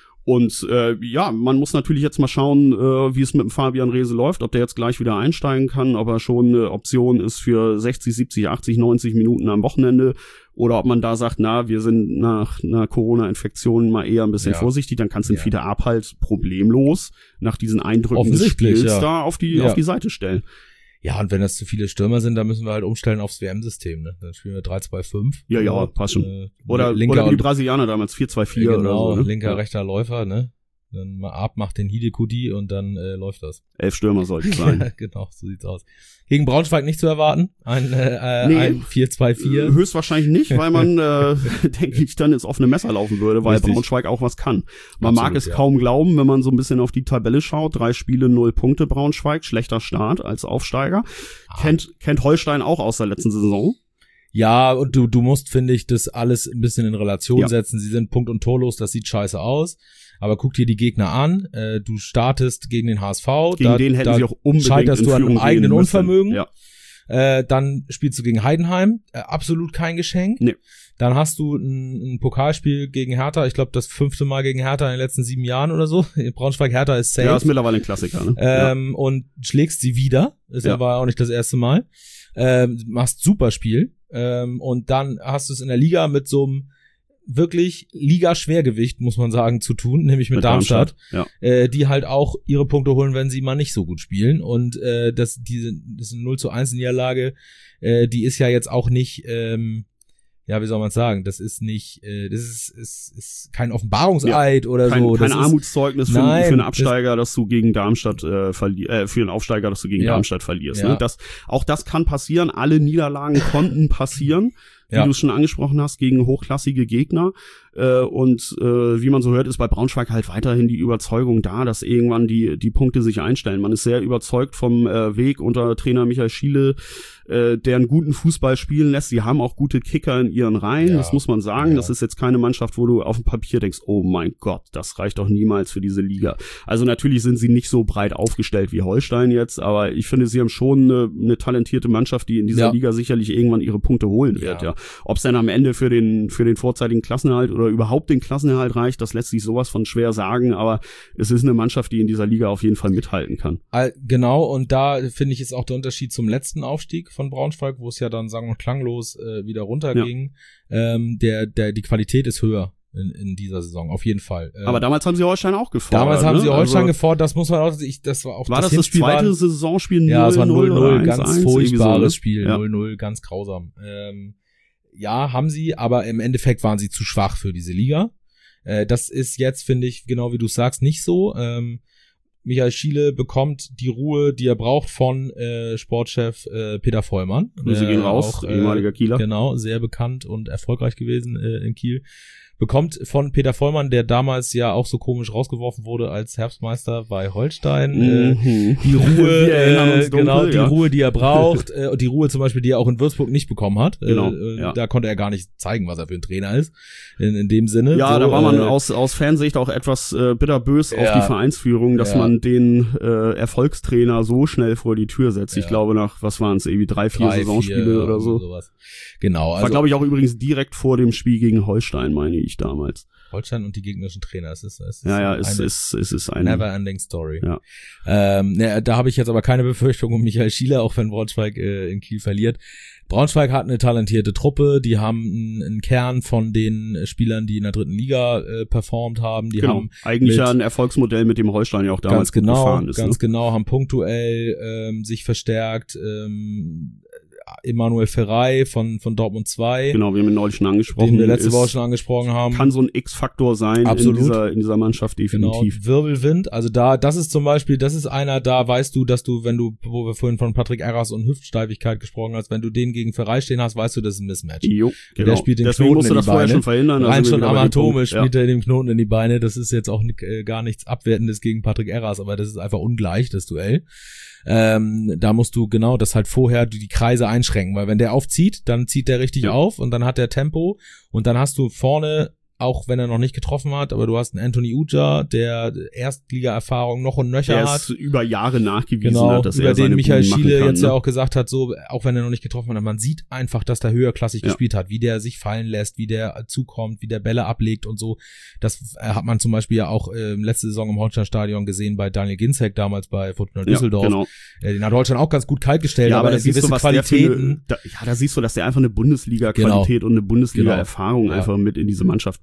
Und äh, ja, man muss natürlich jetzt mal schauen, äh, wie es mit dem Fabian Rehse läuft, ob der jetzt gleich wieder einsteigen kann, ob er schon eine Option ist für sechzig, siebzig, achtzig, neunzig Minuten am Wochenende oder ob man da sagt, na, wir sind nach einer Corona-Infektion mal eher ein bisschen ja. vorsichtig, dann kannst du den ja. Fiete Arp halt problemlos nach diesen Eindrücken des Spiels ja. da auf die ja. auf die Seite stellen. Ja, und wenn das zu viele Stürmer sind, dann müssen wir halt umstellen aufs W M-System, ne? Dann spielen wir drei zwei fünf. Ja, ja, passt schon. Äh, oder, linker oder wie die Brasilianer damals, vier zwei vier genau, oder so. Ne? Linker, ja. rechter Läufer, ne? Dann mal ab, macht den Hidekudi und dann äh, läuft das. Elf Stürmer sollten sein. Genau, so sieht's aus. Gegen Braunschweig nicht zu erwarten. Ein, äh, nee, ein vier zwei vier. Höchstwahrscheinlich nicht, weil man, äh, denke ich, dann ins offene Messer laufen würde, weil Richtig. Braunschweig auch was kann. Man Absolut, mag es ja. kaum glauben, wenn man so ein bisschen auf die Tabelle schaut. Drei Spiele, null Punkte Braunschweig. Schlechter Start als Aufsteiger. Ah. Kennt, kennt Holstein auch aus der letzten Saison. Ja, und du, du musst, finde ich, das alles ein bisschen in Relation Ja. setzen. Sie sind punkt- und torlos, das sieht scheiße aus. Aber guck dir die Gegner an. Äh, du startest gegen den H S V. Gegen da, den hätten da sie auch unbedingt scheiterst in du an Führung einem eigenen gehen müssen. Unvermögen. Ja. Äh, dann spielst du gegen Heidenheim. Äh, absolut kein Geschenk. Nee. Dann hast du ein, ein Pokalspiel gegen Hertha. Ich glaube, das fünfte Mal gegen Hertha in den letzten sieben Jahren oder so. Braunschweig-Hertha ist safe. Ja, ist mittlerweile ein Klassiker, ne? Ähm, ja. Und schlägst sie wieder. Ist Ja. aber auch nicht das erste Mal. Ähm, machst super Spiel. Ähm, und dann hast du es in der Liga mit so einem wirklich Liga-Schwergewicht, muss man sagen, zu tun, nämlich mit, Mit Darmstadt, Darmstadt, äh, die halt auch ihre Punkte holen, wenn sie mal nicht so gut spielen. Und äh, das, diese, diese null zu eins Niederlage, äh, die ist ja jetzt auch nicht, ähm, ja, wie soll man sagen, das ist nicht, äh, das ist, ist, ist kein Offenbarungseid oder Kein, so. kein das ist, Armutszeugnis für, Nein, für einen das- Absteiger, dass du gegen Darmstadt äh, verli äh, für einen Aufsteiger, dass du gegen Ja. Darmstadt verlierst. Ja. Ne? Das, auch das kann passieren. Alle Niederlagen konnten passieren, wie Ja. du es schon angesprochen hast, gegen hochklassige Gegner. Äh, und äh, wie man so hört, ist bei Braunschweig halt weiterhin die Überzeugung da, dass irgendwann die die Punkte sich einstellen. Man ist sehr überzeugt vom äh, Weg unter Trainer Michael Schiele, äh, der einen guten Fußball spielen lässt. Sie haben auch gute Kicker in ihren Reihen, Ja. das muss man sagen. Ja. Das ist jetzt keine Mannschaft, wo du auf dem Papier denkst, oh mein Gott, das reicht doch niemals für diese Liga. Also natürlich sind sie nicht so breit aufgestellt wie Holstein jetzt, aber ich finde, sie haben schon eine, eine talentierte Mannschaft, die in dieser Ja. Liga sicherlich irgendwann ihre Punkte holen wird. Ja. Ja, ob es dann am Ende für den für den vorzeitigen Klassenerhalt oder überhaupt den Klassenerhalt reicht, das lässt sich sowas von schwer sagen, aber es ist eine Mannschaft, die in dieser Liga auf jeden Fall mithalten kann. All- Genau, und da finde ich ist auch der Unterschied zum letzten Aufstieg von Braunschweig, wo es ja dann sang- und klanglos äh, wieder runterging. Ähm, der, der, die Qualität ist höher in, in dieser Saison, auf jeden Fall. Ähm, Aber damals haben sie Holstein auch gefordert. damals haben ne? sie Holstein also, gefordert, das muss man auch, ich, das war auch War das das Hinspiel zweite war- Saisonspiel? Ja, es war null null, ganz eins eins, furchtbares irgendwie so, ne? Spiel, Ja. null null, ganz grausam. Ähm, ja, haben sie, aber im Endeffekt waren sie zu schwach für diese Liga. Äh, das ist jetzt, finde ich, genau wie du sagst, nicht so. Ähm, Michael Schiele bekommt die Ruhe, die er braucht von äh, Sportchef äh, Peter Vollmann. Grüße gehen raus, auch, ehemaliger Kieler. Genau, sehr bekannt und erfolgreich gewesen äh, in Kiel. Bekommt von Peter Vollmann, der damals ja auch so komisch rausgeworfen wurde als Herbstmeister bei Holstein, äh, Mhm. die Ruhe, Wir erinnern uns äh, dunkel, genau, die ja. Ruhe, die er braucht, äh, und die Ruhe zum Beispiel, die er auch in Würzburg nicht bekommen hat. Genau, Äh, ja. Da konnte er gar nicht zeigen, was er für ein Trainer ist, in, in dem Sinne. Ja, so, da war man äh, aus, aus Fansicht auch etwas äh, bitterbös auf Ja. die Vereinsführung, dass Ja. man den äh, Erfolgstrainer so schnell vor die Tür setzt. Ich Ja. glaube nach, was waren es, irgendwie drei, vier drei, Saisonspiele vier, oder so. Sowas. Genau, also War, glaube ich, auch übrigens direkt vor dem Spiel gegen Holstein, meine ich damals. Holstein und die gegnerischen Trainer, es ist, es ist Ja, ja, es eine ist, es ist ein... never-ending Story. Ja. Ähm, ne, da habe ich jetzt aber keine Befürchtung um Michael Schiele, auch wenn Braunschweig äh, in Kiel verliert. Braunschweig hat eine talentierte Truppe, die haben einen, einen Kern von den Spielern, die in der dritten Liga äh, performt haben. Die Genau, haben eigentlich mit- ja ein Erfolgsmodell, mit dem Holstein ja auch damals ganz gut genau, gefahren ist. ganz ne? genau, haben punktuell ähm, sich verstärkt. Ähm, Emanuel Ferrei von von Dortmund zwei, Genau, wir haben ihn neulich schon angesprochen. den wir letzte ist- Woche schon angesprochen haben. Kann so ein X-Faktor sein Absolut. in dieser, in dieser Mannschaft definitiv. Genau, Wirbelwind, also da, das ist zum Beispiel, das ist einer, da weißt du, dass du, wenn du, wo wir vorhin von Patrick Erras und Hüftsteifigkeit gesprochen hast, wenn du den gegen Ferrei stehen hast, weißt du, das ist ein Mismatch. Jo, genau. Der spielt den Deswegen Knoten musst du in das die vorher Beine. schon verhindern. da Rein sind wir schon wieder bei dem anatomisch Punkt. spielt er dem Knoten in die Beine, das ist jetzt auch äh, gar nichts Abwertendes gegen Patrick Erras, aber das ist einfach ungleich, das Duell. Ähm, da musst du genau das halt vorher die Kreise einschränken, weil wenn der aufzieht, dann zieht der richtig Ja. auf und dann hat der Tempo und dann hast du vorne, auch wenn er noch nicht getroffen hat, aber du hast einen Anthony Uja, der Erstliga-Erfahrung noch und nöcher Der hat. ist über Jahre nachgewiesen Genau, hat, dass über er seine den Michael Buden machen Schiele kann, jetzt ne? ja auch gesagt hat, so, auch wenn er noch nicht getroffen hat, man sieht einfach, dass der höherklassig Ja. gespielt hat, wie der sich fallen lässt, wie der zukommt, wie der Bälle ablegt und so. Das äh, hat man zum Beispiel ja auch äh, letzte Saison im Holstein-Stadion gesehen bei Daniel Ginzek, damals bei Fortuna Düsseldorf. Ja, genau. Äh, den hat Holstein auch ganz gut kalt gestellt, Ja, aber, aber da er siehst gewisse du, was der für Qualitäten. eine, da, ja, da siehst du, dass der einfach eine Bundesliga-Qualität Genau. und eine Bundesliga-Erfahrung Genau. Ja. einfach mit in diese Mannschaft bringt.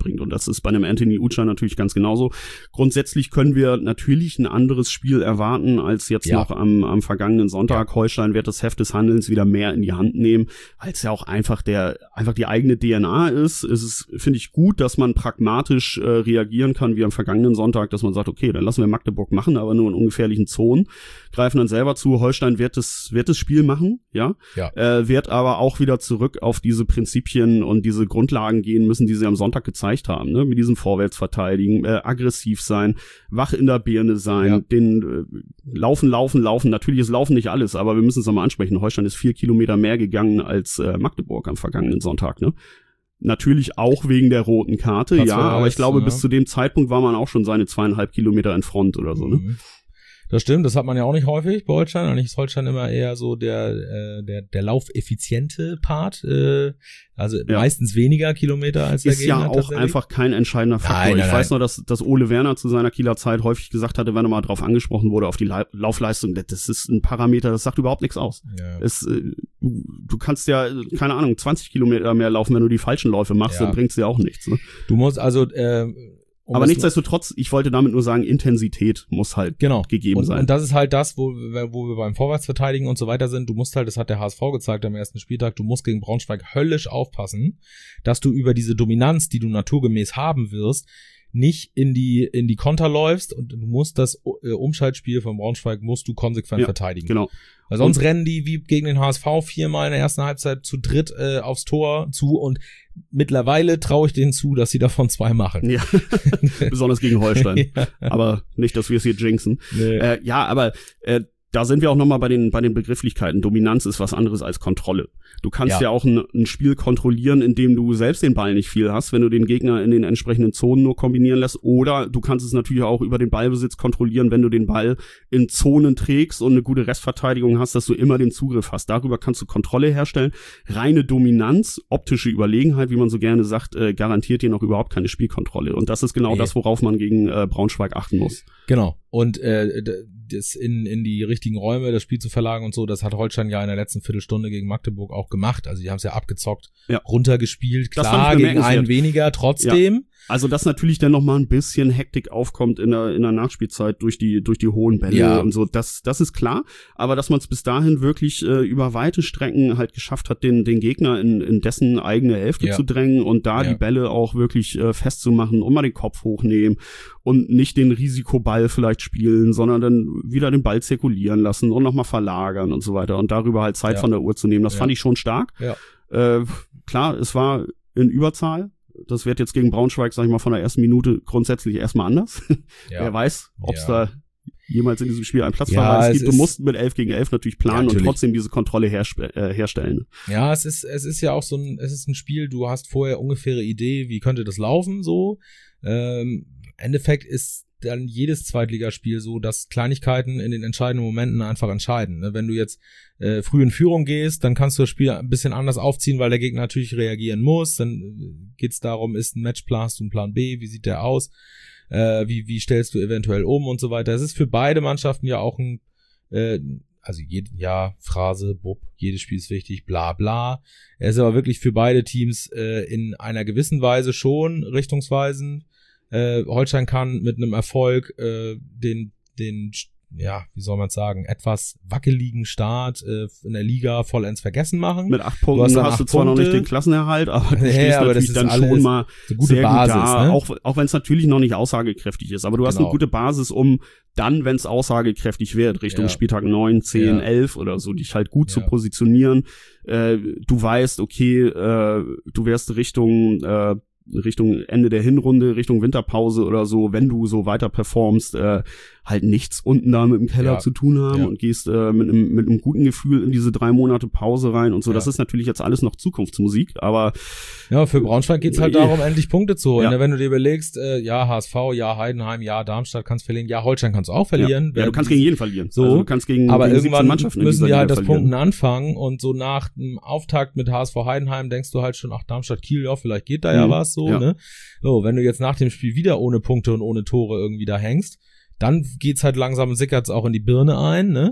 bringt. Und das ist bei einem Anthony Ucha natürlich ganz genauso. Grundsätzlich können wir natürlich ein anderes Spiel erwarten als jetzt ja. noch am, am vergangenen Sonntag. Ja. Holstein wird das Heft des Handelns wieder mehr in die Hand nehmen, weil es ja auch einfach der einfach die eigene D N A ist. Es ist, finde ich, gut, dass man pragmatisch äh, reagieren kann wie am vergangenen Sonntag, dass man sagt, okay, dann lassen wir Magdeburg machen, aber nur in ungefährlichen Zonen, greifen dann selber zu. Holstein wird das wird das Spiel machen, ja, ja. Äh, wird aber auch wieder zurück auf diese Prinzipien und diese Grundlagen gehen müssen, die sie am Sonntag gezeigt haben, ne? Mit diesem Vorwärtsverteidigen, äh, aggressiv sein, wach in der Birne sein, ja. den äh, laufen, laufen, laufen. Natürlich ist Laufen nicht alles, aber wir müssen es nochmal ansprechen. Holstein ist vier Kilometer mehr gegangen als äh, Magdeburg am vergangenen Sonntag, ne? Natürlich auch wegen der roten Karte, das ja, aber ich glaube, ja. bis zu dem Zeitpunkt war man auch schon seine zweieinhalb Kilometer in Front oder so, ne? Mhm. Das stimmt, das hat man ja auch nicht häufig bei Holstein. Eigentlich ist Holstein immer eher so der äh, der der laufeffiziente Part, äh, also ja. meistens weniger Kilometer als der ist Gegner. Ist ja auch einfach kein entscheidender Faktor. Nein, nein, ich weiß nein. nur, dass, dass Ole Werner zu seiner Kieler Zeit häufig gesagt hatte, wenn er mal drauf angesprochen wurde, auf die La- Laufleistung, das ist ein Parameter, das sagt überhaupt nichts aus. Ja. Es, äh, du, du kannst ja, keine Ahnung, zwanzig Kilometer mehr laufen, wenn du die falschen Läufe machst, ja. dann bringt's dir auch nichts. Ne? Du musst also äh, Um aber nichtsdestotrotz, ich wollte damit nur sagen, Intensität muss halt genau. gegeben und, sein. Und das ist halt das, wo, wo wir beim Vorwärtsverteidigen und so weiter sind. Du musst halt, das hat der H S V gezeigt am ersten Spieltag, du musst gegen Braunschweig höllisch aufpassen, dass du über diese Dominanz, die du naturgemäß haben wirst, nicht in die in die Konter läufst und du musst das äh, Umschaltspiel von Braunschweig musst du konsequent ja, verteidigen. Genau. Weil sonst und rennen die wie gegen den H S V viermal in der ersten Halbzeit zu dritt äh, aufs Tor zu und mittlerweile traue ich denen zu, dass sie davon zwei machen. Ja, besonders gegen Holstein. ja. Aber nicht, dass wir es hier jinxen. Nee. Äh, ja, aber äh, da sind wir auch nochmal bei den bei den Begrifflichkeiten. Dominanz ist was anderes als Kontrolle. Du kannst ja, ja auch ein, ein Spiel kontrollieren, indem du selbst den Ball nicht viel hast, wenn du den Gegner in den entsprechenden Zonen nur kombinieren lässt. Oder du kannst es natürlich auch über den Ballbesitz kontrollieren, wenn du den Ball in Zonen trägst und eine gute Restverteidigung hast, dass du immer den Zugriff hast. Darüber kannst du Kontrolle herstellen. Reine Dominanz, optische Überlegenheit, wie man so gerne sagt, äh, garantiert dir noch überhaupt keine Spielkontrolle. Und das ist genau nee. das, worauf man gegen äh, Braunschweig achten muss. Genau. Und äh, das in in die richtigen Räume, das Spiel zu verlagern und so, das hat Holstein ja in der letzten Viertelstunde gegen Magdeburg auch gemacht. Also die haben es ja abgezockt, ja. runtergespielt, klar, gegen einen weniger, trotzdem. Ja. Also dass natürlich dann noch mal ein bisschen Hektik aufkommt in der in der Nachspielzeit durch die durch die hohen Bälle ja. und so, das das ist klar. Aber dass man es bis dahin wirklich äh, über weite Strecken halt geschafft hat, den den Gegner in in dessen eigene Hälfte ja. zu drängen und da ja. die Bälle auch wirklich äh, festzumachen und mal den Kopf hochnehmen und nicht den Risikoball vielleicht spielen, sondern dann wieder den Ball zirkulieren lassen und nochmal verlagern und so weiter und darüber halt Zeit ja. von der Uhr zu nehmen. Das ja. fand ich schon stark. Ja. Äh, klar, es war in Überzahl. Das wird jetzt gegen Braunschweig, sag ich mal, von der ersten Minute grundsätzlich erstmal anders. Ja. Wer weiß, ob es ja. da jemals in diesem Spiel einen Platzverweis ja, gibt. Du musst mit elf gegen elf natürlich planen ja, natürlich. und trotzdem diese Kontrolle hersp- äh, herstellen. Ja, es ist es ist ja auch so ein, es ist ein Spiel, du hast vorher ungefähre Idee, wie könnte das laufen, so. Ähm, im Endeffekt ist dann jedes Zweitligaspiel so, dass Kleinigkeiten in den entscheidenden Momenten einfach entscheiden. Wenn du jetzt äh, früh in Führung gehst, dann kannst du das Spiel ein bisschen anders aufziehen, weil der Gegner natürlich reagieren muss. Dann geht's darum, ist ein Matchplan, hast du einen Plan B, wie sieht der aus, äh, wie wie stellst du eventuell um und so weiter. Es ist für beide Mannschaften ja auch ein, äh, also jed, ja, Phrase, Bub, jedes Spiel ist wichtig, bla bla. Er ist aber wirklich für beide Teams äh, in einer gewissen Weise schon richtungsweisend. Äh, Holstein kann mit einem Erfolg äh, den, den, ja, wie soll man sagen, etwas wackeligen Start äh, in der Liga vollends vergessen machen. Mit acht Punkten hast, hast du zwar Punkte. noch nicht den Klassenerhalt, aber du stehst ja, aber natürlich dann schon mal gute sehr Basis, gut da, ne? auch, auch wenn es natürlich noch nicht aussagekräftig ist. Aber du hast genau. eine gute Basis, um dann, wenn es aussagekräftig wird, Richtung ja. Spieltag neun, zehn, ja. elf oder so, dich halt gut ja. zu positionieren. Äh, du weißt, okay, äh, du wirst Richtung äh, Richtung Ende der Hinrunde, Richtung Winterpause oder so, wenn du so weiter performst, äh, halt nichts unten da mit dem Keller ja. zu tun haben ja. und gehst äh, mit einem mit einem guten Gefühl in diese drei Monate Pause rein und so. Ja. Das ist natürlich jetzt alles noch Zukunftsmusik, aber ja, für Braunschweig geht's halt darum, endlich Punkte zu holen. Ja. Wenn du dir überlegst, äh, ja, H S V, ja, Heidenheim, ja, Darmstadt kannst verlieren, ja, Holstein kannst du auch verlieren. Ja, ja du kannst gegen jeden verlieren. So, also du kannst gegen, aber gegen irgendwann Mannschaften müssen die halt das verlieren. Punkten anfangen und so nach dem Auftakt mit H S V Heidenheim denkst du halt schon, ach, Darmstadt, Kiel, ja, vielleicht geht da mhm. ja was, so, ja. ne? So, wenn du jetzt nach dem Spiel wieder ohne Punkte und ohne Tore irgendwie da hängst, dann geht's halt langsam, sickert's auch in die Birne ein, ne?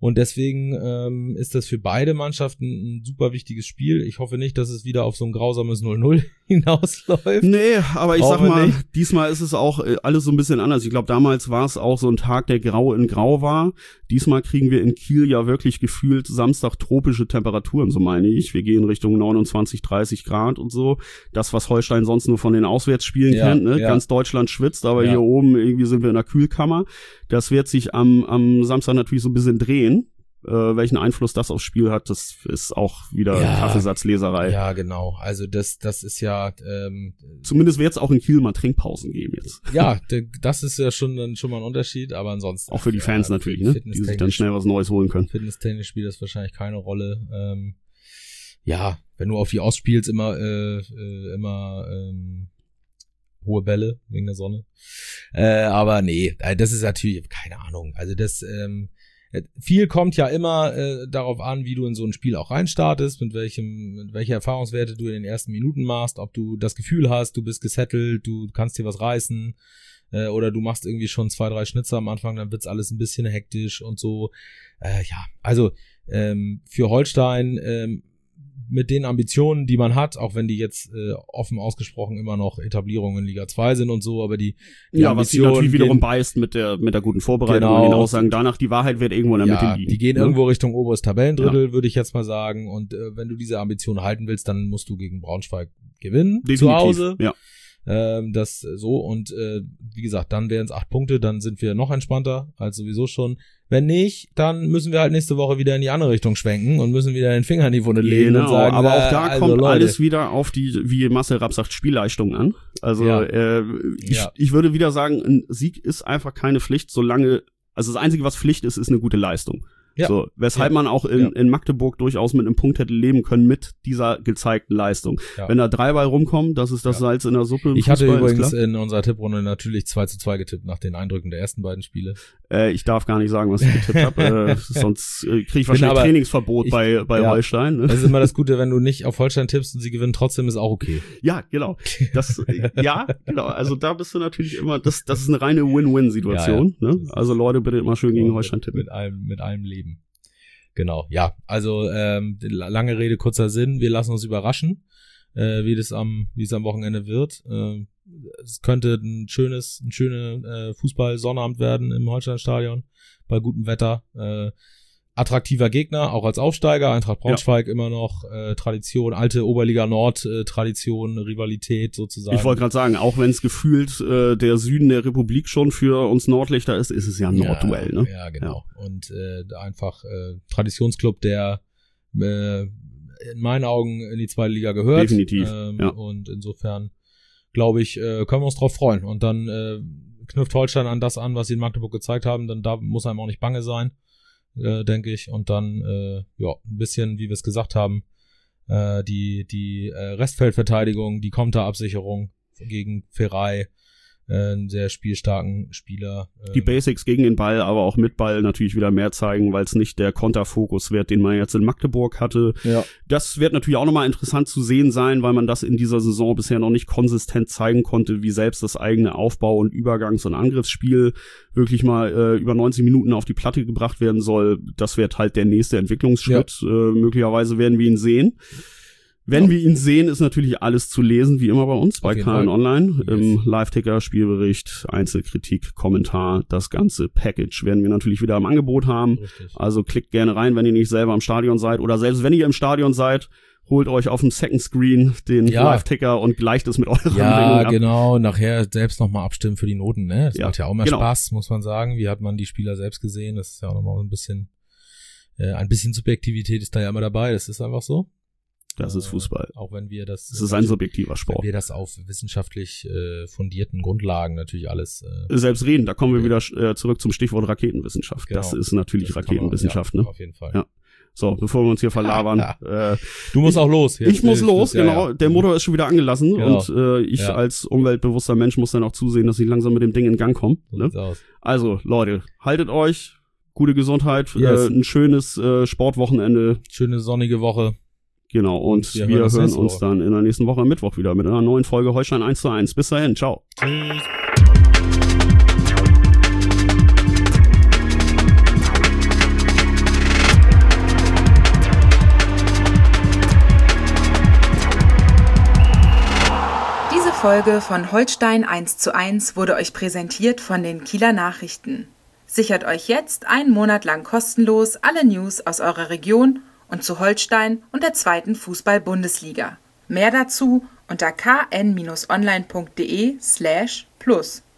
Und deswegen ähm, ist das für beide Mannschaften ein super wichtiges Spiel. Ich hoffe nicht, dass es wieder auf so ein grausames null null hinausläuft. Nee, aber ich Brauchen sag mal, nicht. diesmal ist es auch äh, alles so ein bisschen anders. Ich glaube, damals war es auch so ein Tag, der grau in grau war. Diesmal kriegen wir in Kiel ja wirklich gefühlt Samstag tropische Temperaturen, so meine ich. Wir gehen Richtung neunundzwanzig, dreißig Grad und so. Das, was Holstein sonst nur von den Auswärtsspielen Ja, kennt, ne? ja. Ganz Deutschland schwitzt, aber Ja. hier oben irgendwie sind wir in der Kühlkammer. Das wird sich am, am Samstag natürlich so ein bisschen drehen. Äh, welchen Einfluss das aufs Spiel hat, das ist auch wieder Ja. Kaffeesatzleserei. Ja, genau. Also das, das ist ja, ähm, Zumindest wird es auch in Kiel mal Trinkpausen geben jetzt. ja, d- das ist ja schon dann schon mal ein Unterschied, aber ansonsten Auch für die Fans ja, natürlich, ne? Die sich dann schnell was Neues holen können. Fitnesstechnisch spielt das wahrscheinlich keine Rolle. Ähm, ja, wenn du auf die ausspielst, immer, äh, äh, immer ähm, hohe Bälle wegen der Sonne. Äh, aber nee, äh, das ist natürlich, keine Ahnung. Also das, ähm, viel kommt ja immer äh, darauf an, wie du in so ein Spiel auch reinstartest, mit welchem, mit welcher Erfahrungswerte du in den ersten Minuten machst, ob du das Gefühl hast, du bist gesettelt, du kannst dir was reißen, äh, oder du machst irgendwie schon zwei, drei Schnitzer am Anfang, dann wird's alles ein bisschen hektisch und so. Äh, ja, also ähm, für Holstein ähm, mit den Ambitionen, die man hat, auch wenn die jetzt äh, offen ausgesprochen immer noch Etablierungen in Liga zwei sind und so, aber die, die Ja, was sie Ambitionen natürlich wiederum gehen- beißt mit der mit der guten Vorbereitung Genau. und den Aussagen danach, die Wahrheit wird irgendwo in der ja, Mitte liegen. die gehen ne? irgendwo Richtung oberes Tabellendrittel, würde ich jetzt mal sagen. Und äh, wenn du diese Ambition halten willst, dann musst du gegen Braunschweig gewinnen, Definitiv. zu Hause. Ja. Ähm, das äh, so und äh, wie gesagt, dann wären es acht Punkte, dann sind wir noch entspannter als sowieso schon. Wenn nicht, dann müssen wir halt nächste Woche wieder in die andere Richtung schwenken und müssen wieder den Finger in die Wunde legen Genau, und sagen, aber äh, auch da also kommt Leute, alles wieder auf die, wie Marcel Rapp sagt, Spielleistung an. Also Ja. äh, ich, Ja. ich würde wieder sagen, ein Sieg ist einfach keine Pflicht, solange, also das Einzige, was Pflicht ist, ist eine gute Leistung. Ja. So, weshalb Ja. man auch in, Ja. in Magdeburg durchaus mit einem Punkt hätte leben können mit dieser gezeigten Leistung. Ja. Wenn da drei bei rumkommen, das ist das Ja. Salz in der Suppe. im Ich hatte Fußball, ist übrigens klar. in unserer Tipprunde natürlich zwei zu zwei getippt nach den Eindrücken der ersten beiden Spiele. Äh, ich darf gar nicht sagen, was ich getippt habe, äh, sonst äh, kriege ich wahrscheinlich aber- Trainingsverbot ich- bei bei ja. Holstein. Ne? Das ist immer das Gute, wenn du nicht auf Holstein tippst und sie gewinnen trotzdem, ist auch okay. Ja, genau. Das, äh, ja, genau. Also da bist du natürlich immer, das, das ist eine reine Win-Win-Situation. Ja, ja. Ne? Also Leute, bitte immer schön gegen Und Holstein mit, tippen. mit allem, mit allem Leben. Genau, ja. Also ähm, lange Rede, kurzer Sinn. Wir lassen uns überraschen, äh, wie das am, wie es am Wochenende wird. Äh, es könnte ein schönes, ein schöner äh, Fußball-Sonnabend werden im Holsteinstadion bei gutem Wetter. Äh, attraktiver Gegner, auch als Aufsteiger. Eintracht Braunschweig immer noch äh, Tradition, alte Oberliga Nord äh, Tradition, Rivalität sozusagen. Ich wollte gerade sagen, auch wenn es gefühlt äh, der Süden der Republik schon für uns Nordlichter ist, ist es ja ein Nordduell. Ja, Ne? ja, genau. Und äh, einfach äh, Traditionsclub, der äh, in meinen Augen in die zweite Liga gehört. Definitiv, Ähm, ja. Und insofern, glaube ich, äh, können wir uns drauf freuen. Und dann äh, knüpft Holstein an das an, was sie in Magdeburg gezeigt haben. Dann da muss einem auch nicht bange sein, äh, denke ich. Und dann, äh, ja, ein bisschen, wie wir es gesagt haben, äh, die die äh, Restfeldverteidigung, die Konterabsicherung gegen Ferrei, äh, einen sehr spielstarken Spieler. Die ähm, Basics gegen den Ball, aber auch mit Ball natürlich wieder mehr zeigen, weil es nicht der Konterfokus wird, den man jetzt in Magdeburg hatte. Ja. Das wird natürlich auch nochmal interessant zu sehen sein, weil man das in dieser Saison bisher noch nicht konsistent zeigen konnte, wie selbst das eigene Aufbau- und Übergangs- und Angriffsspiel wirklich mal äh, über neunzig Minuten auf die Platte gebracht werden soll. Das wird halt der nächste Entwicklungsschritt. Äh, möglicherweise werden wir ihn sehen. Wenn Ja. wir ihn sehen, ist natürlich alles zu lesen, wie immer bei uns, bei Auf jeden K N Fall. Online. Yes. Im Live-Ticker, Spielbericht, Einzelkritik, Kommentar, das ganze Package werden wir natürlich wieder im Angebot haben. Richtig. Also klickt gerne rein, wenn ihr nicht selber im Stadion seid. Oder selbst wenn ihr im Stadion seid, holt euch auf dem Second Screen den Ja. Live-Ticker und gleicht es mit eurer Ja, Meinung ab. genau. Nachher selbst nochmal abstimmen für die Noten, ne? Das Ja, macht ja auch mal genau. Spaß, muss man sagen. Wie hat man die Spieler selbst gesehen? Das ist ja auch nochmal ein bisschen, äh, ein bisschen Subjektivität ist da ja immer dabei. Das ist einfach so. Das ist Fußball. Äh, auch wenn wir das, Es ist ein subjektiver wenn Sport. wir das auf wissenschaftlich äh, fundierten Grundlagen natürlich alles. Äh, Selbst reden, da kommen wir wieder äh, zurück zum Stichwort Raketenwissenschaft. Genau. Das ist natürlich das kann man- Raketenwissenschaft, ja, ne? Auf jeden Fall. Ja. So, bevor wir uns hier verlabern. äh, Du musst auch los. Jetzt ich muss ist- los, ja, genau. ja. Der Motor ist schon wieder angelassen Genau. und äh, ich Ja. als umweltbewusster Mensch muss dann auch zusehen, dass ich langsam mit dem Ding in Gang komme. So Ne? sieht's aus. Also, Leute, haltet euch, gute Gesundheit, Yes. äh, ein schönes äh, Sportwochenende. Schöne sonnige Woche. Genau, und Wir wir, hören uns hören nächste uns Woche. dann in der nächsten Woche am Mittwoch wieder mit einer neuen Folge Holstein eins zu eins. Bis dahin, ciao. Tschüss. Folge von Holstein eins zu eins wurde euch präsentiert von den Kieler Nachrichten. Sichert euch jetzt einen Monat lang kostenlos alle News aus eurer Region und zu Holstein und der zweiten Fußball-Bundesliga. Mehr dazu unter k n Bindestrich online punkt de slash plus.